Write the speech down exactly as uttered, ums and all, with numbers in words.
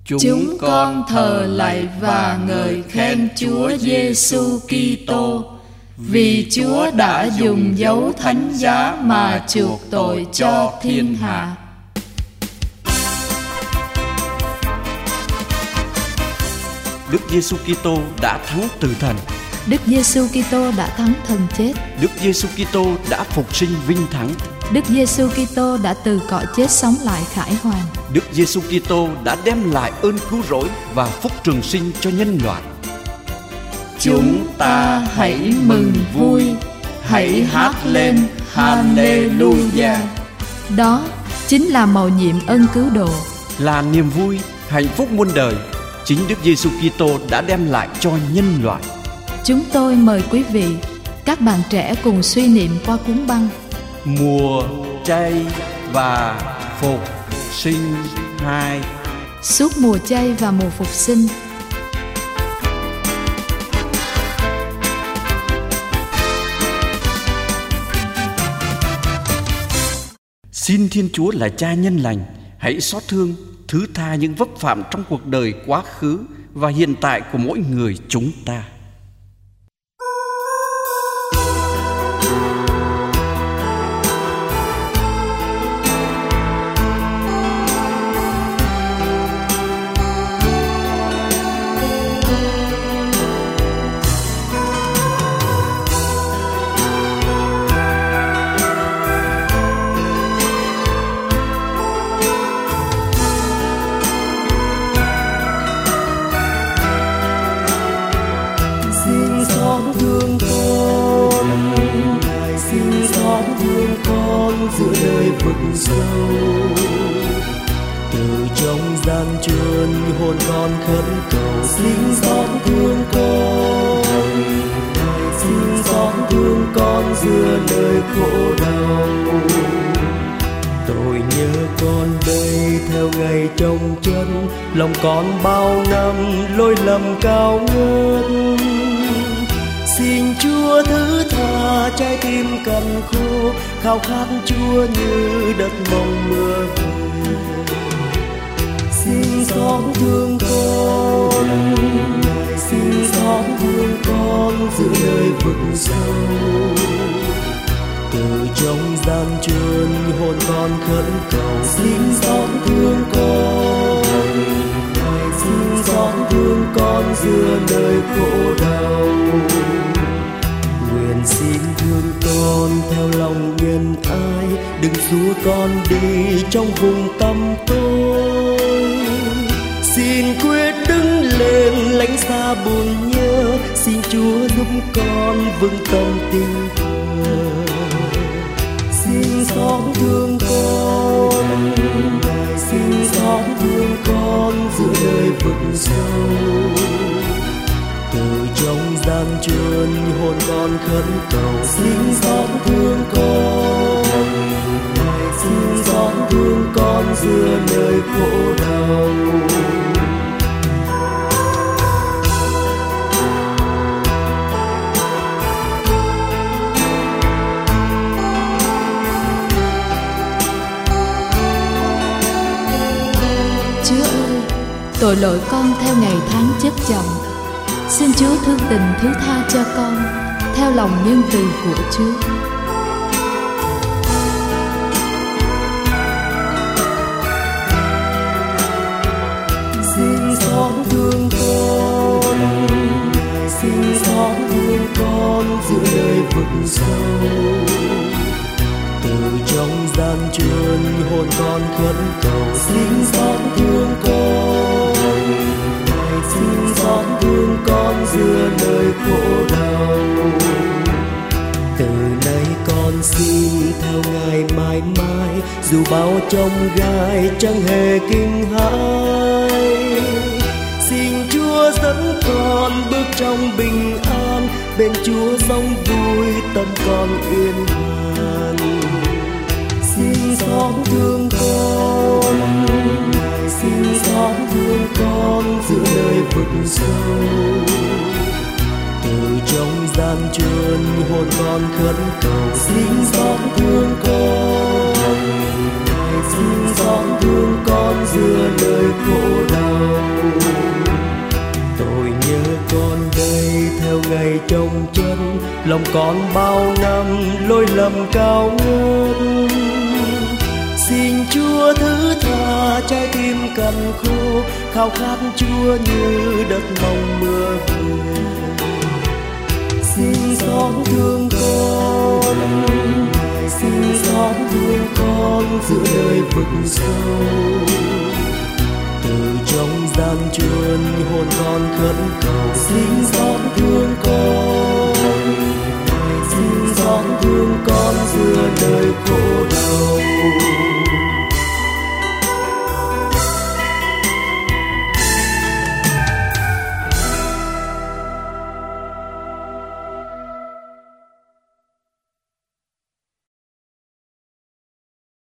Chúng con thờ lạy và ngợi khen Chúa Giêsu Kitô, vì Chúa đã dùng dấu thánh giá mà chuộc tội cho thiên hạ. Đức Giêsu Kitô đã thắng tử thần. Đức Giêsu Kitô đã thắng thần chết. Đức Giêsu Kitô đã phục sinh vinh thắng. Đức Giêsu Kitô đã từ cõi chết sống lại khải hoàn. Đức Giêsu Kitô đã đem lại ơn cứu rỗi và phúc trường sinh cho nhân loại. Chúng ta hãy mừng vui, hãy hát lên Hallelujah. Đó chính là mầu nhiệm ân cứu độ, là niềm vui, hạnh phúc muôn đời. Chính Đức Giêsu Kitô đã đem lại cho nhân loại. Chúng tôi mời quý vị, các bạn trẻ cùng suy niệm qua cuốn băng Mùa chay và phục sinh hai. Suốt mùa chay và mùa phục sinh, xin Thiên Chúa là Cha nhân lành, hãy xót thương, thứ tha những vấp phạm trong cuộc đời quá khứ và hiện tại của mỗi người chúng ta. Giữa nơi vực sâu, từ trong gian truân hồn con khấn cầu, xin xót thương con, xin xót thương con giữa nơi khổ đau. Tôi nhớ con đây theo ngày trông chân, lòng con bao năm lỗi lầm cao ngất. Xin Chúa thứ tha trái tim cằn khô, khao khát Chúa như đất mong mưa về. Xin xót thương con, xin xót thương con giữa nơi vực sâu. Từ trong gian truân hồn con khấn cầu, xin xót thương con, xin xót thương con giữa nơi khổ đau. Nguyện xin thương con theo lòng nhân ái, đừng xua con đi trong vùng tăm tối. Xin quyết đứng lên lánh xa buồn nhớ, xin Chúa giúp con vững tâm tin thờ. Xin xót thương con, xin xót thương con giữa nơi vực sâu. Từ trong gian truân hồn con khấn cầu, xin xót thương con, xin xót thương con giữa nơi khổ đau. Chúa ơi, tội lỗi con theo ngày tháng chất chồng, xin Chúa thương tình thứ tha cho con theo lòng nhân từ của Chúa. Xin xót thương con, xin xót thương con giữa nơi vực sâu. Từ trong gian truân hồn con khấn cầu, xin xót thương con, xin xót thương con giữa nơi khổ đau. Từ nay con xin theo Ngài mãi mãi, dù bao trong gai chẳng hề kinh hãi. Xin Chúa dẫn con bước trong bình an, bên Chúa sống vui tâm con yên an. Xin xót thương con, xin xót thương con giữa nơi vực sâu. Từ trong gian truân hồn con khấn cầu, xin xót thương con, xin xót thương con giữa nơi khổ đau. lòng con bao năm lỗi lầm cao ngất. Xin Chúa thứ tha trái tim cằn khô, khao khát Chúa như đất mong mưa về. Xin xót thương con, xin xót thương con giữa đời vực sâu. Từ trong gian truân hồn con khấn cầu, xin xót thương con, xin xót thương con giữa đời